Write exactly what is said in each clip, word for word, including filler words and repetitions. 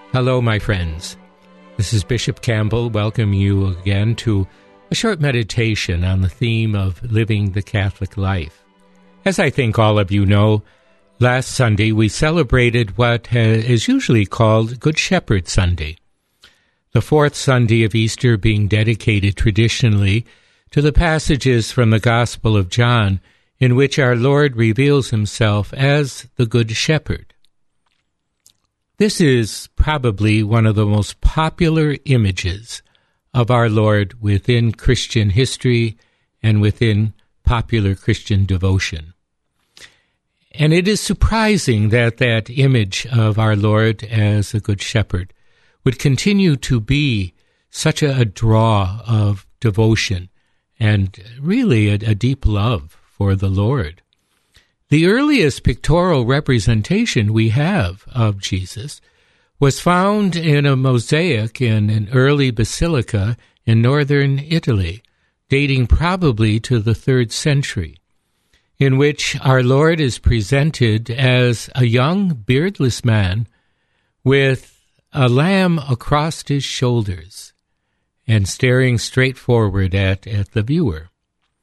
Hello, my friends. This is Bishop Campbell welcoming you again to a short meditation on the theme of living the Catholic life. As I think all of you know, last Sunday we celebrated what is usually called Good Shepherd Sunday, the fourth Sunday of Easter being dedicated traditionally to the passages from the Gospel of John in which our Lord reveals himself as the Good Shepherd. This is probably one of the most popular images of our Lord within Christian history and within popular Christian devotion. And it is surprising that that image of our Lord as a good shepherd would continue to be such a, a draw of devotion and really a, a deep love for the Lord. The earliest pictorial representation we have of Jesus was found in a mosaic in an early basilica in northern Italy, dating probably to the third century, in which our Lord is presented as a young beardless man with a lamb across his shoulders and staring straight forward at, at the viewer.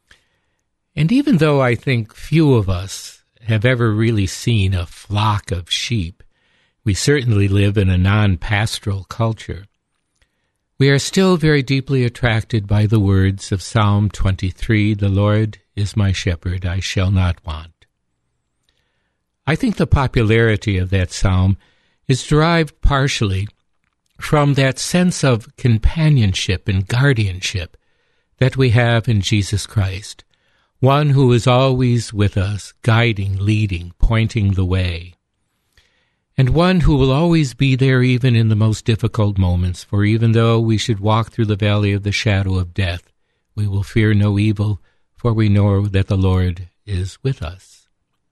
And even though I think few of us have ever really seen a flock of sheep, we certainly live in a non-pastoral culture, we are still very deeply attracted by the words of Psalm twenty-three, "The Lord is my shepherd, I shall not want." I think the popularity of that psalm is derived partially from that sense of companionship and guardianship that we have in Jesus Christ, one who is always with us, guiding, leading, pointing the way, and one who will always be there even in the most difficult moments, for even though we should walk through the valley of the shadow of death, we will fear no evil, for we know that the Lord is with us.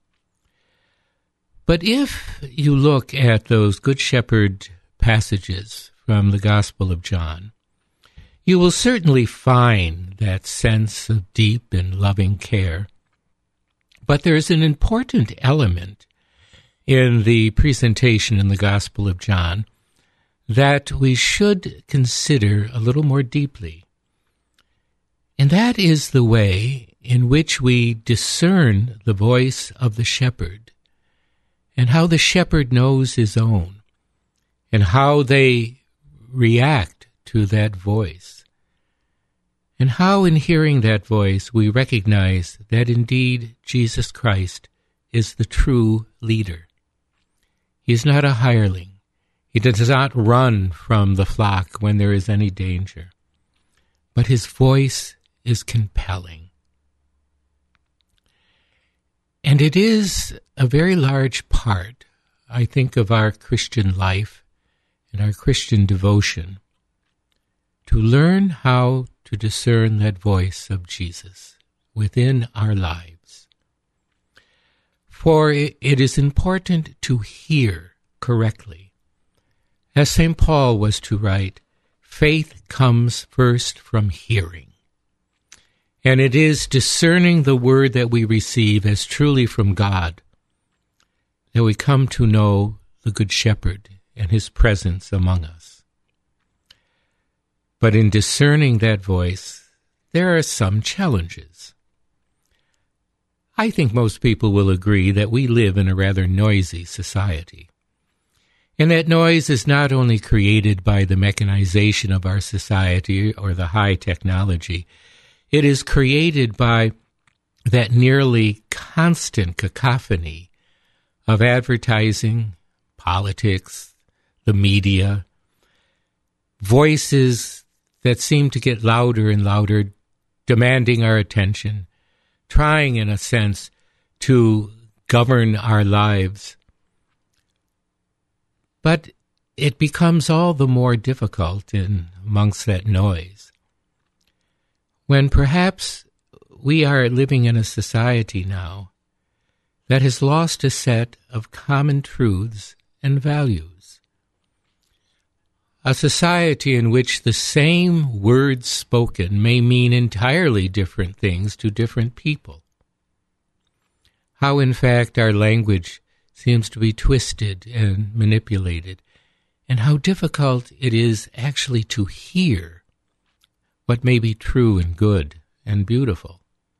But if you look at those Good Shepherd passages from the Gospel of John, you will certainly find that sense of deep and loving care. But there is an important element in the presentation in the Gospel of John that we should consider a little more deeply. And that is the way in which we discern the voice of the shepherd, and how the shepherd knows his own, and how they react to that voice. And how in hearing that voice we recognize that indeed Jesus Christ is the true leader. He is not a hireling. He does not run from the flock when there is any danger. But his voice is compelling. And it is a very large part, I think, of our Christian life and our Christian devotion to learn how to discern that voice of Jesus within our lives. For it is important to hear correctly. As Saint Paul was to write, faith comes first from hearing. And it is discerning the word that we receive as truly from God that we come to know the Good Shepherd and his presence among us. But in discerning that voice, there are some challenges. I think most people will agree that we live in a rather noisy society. And that noise is not only created by the mechanization of our society or the high technology, it is created by that nearly constant cacophony of advertising, politics, the media, voices that seem to get louder and louder, demanding our attention, trying, in a sense, to govern our lives. But it becomes all the more difficult in amongst that noise, when perhaps we are living in a society now that has lost a set of common truths and values. A society in which the same words spoken may mean entirely different things to different people. How, in fact, our language seems to be twisted and manipulated and how difficult it is actually to hear what may be true and good and beautiful.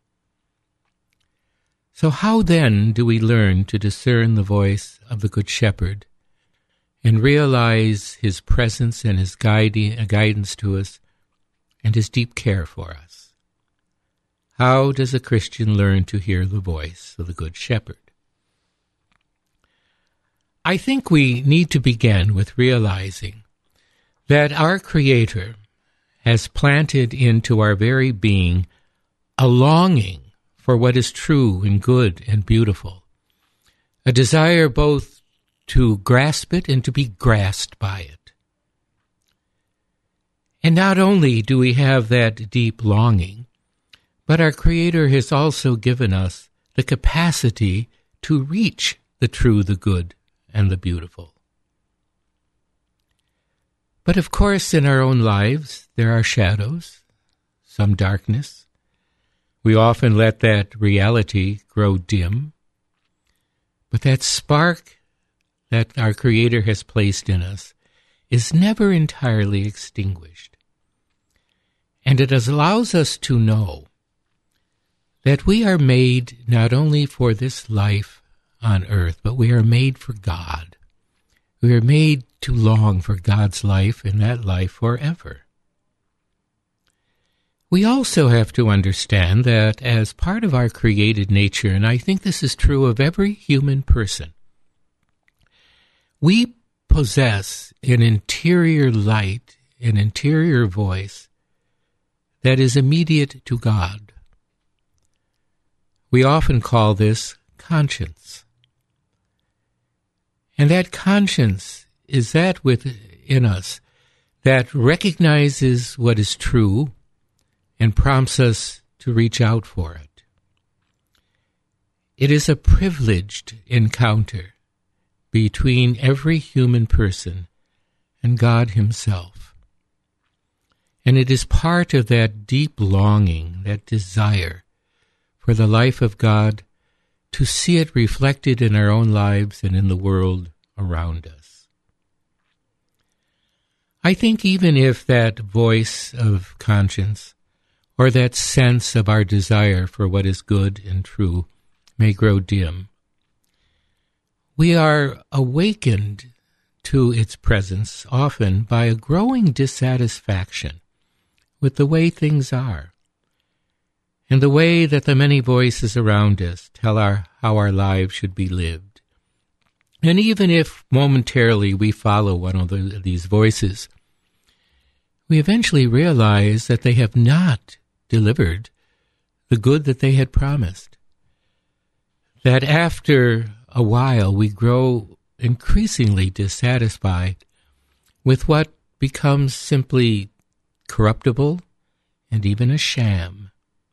So how then do we learn to discern the voice of the Good Shepherd and realize his presence and his guiding, guidance to us and his deep care for us? How does a Christian learn to hear the voice of the Good Shepherd? I think we need to begin with realizing that our Creator has planted into our very being a longing for what is true and good and beautiful, a desire both to grasp it and to be grasped by it. And not only do we have that deep longing, but our Creator has also given us the capacity to reach the true, the good, and the beautiful. But of course, in our own lives, there are shadows, some darkness. We often let that reality grow dim. But that spark that our Creator has placed in us is never entirely extinguished. And it allows us to know that we are made not only for this life on earth, but we are made for God. We are made to long for God's life and that life forever. We also have to understand that as part of our created nature, and I think this is true of every human person, we possess an interior light, an interior voice that is immediate to God. We often call this conscience. And that conscience is that within us that recognizes what is true and prompts us to reach out for it. It is a privileged encounter between every human person and God Himself. And it is part of that deep longing, that desire for the life of God, to see it reflected in our own lives and in the world around us. I think even if that voice of conscience or that sense of our desire for what is good and true may grow dim, we are awakened to its presence often by a growing dissatisfaction with the way things are and the way that the many voices around us tell our how our lives should be lived. And even if momentarily we follow one of the, these voices, we eventually realize that they have not delivered the good that they had promised. That after a while we grow increasingly dissatisfied with what becomes simply corruptible and even a sham.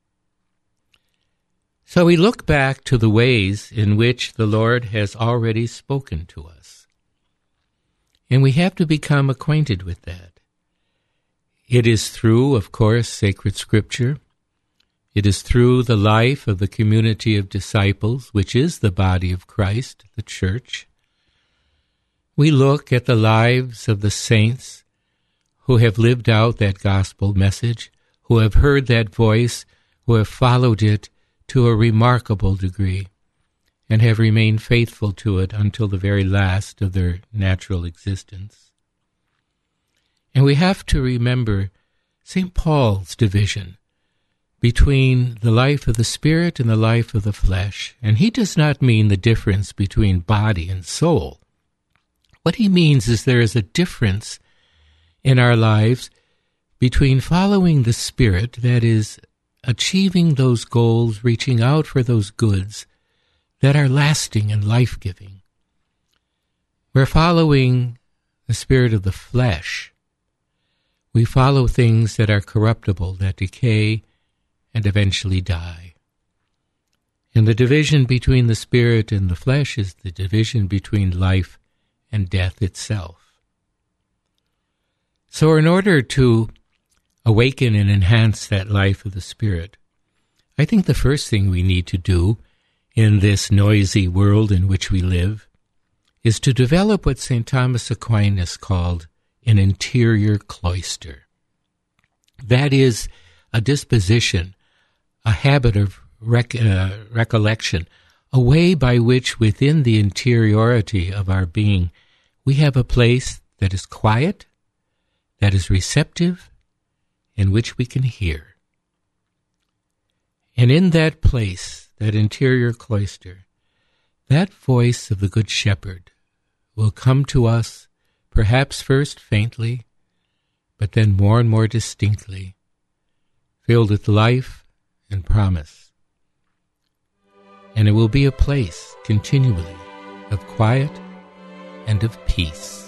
So we look back to the ways in which the Lord has already spoken to us. And we have to become acquainted with that. It is through, of course, sacred Scripture. It is through the life of the community of disciples, which is the body of Christ, the church. We look at the lives of the saints who have lived out that gospel message, who have heard that voice, who have followed it to a remarkable degree, and have remained faithful to it until the very last of their natural existence. And we have to remember Saint Paul's division between the life of the Spirit and the life of the flesh. And he does not mean the difference between body and soul. What he means is there is a difference in our lives between following the Spirit, that is, achieving those goals, reaching out for those goods that are lasting and life-giving. We're following the spirit of the flesh. We follow things that are corruptible, that decay, and eventually die. And the division between the spirit and the flesh is the division between life and death itself. So in order to awaken and enhance that life of the Spirit, I think the first thing we need to do in this noisy world in which we live is to develop what Saint Thomas Aquinas called an interior cloister. That is a disposition, a habit of rec- uh, recollection, a way by which within the interiority of our being we have a place that is quiet, that is receptive, in which we can hear. And in that place, that interior cloister, that voice of the Good Shepherd will come to us, perhaps first faintly, but then more and more distinctly, filled with life and promise. And it will be a place continually of quiet and of peace.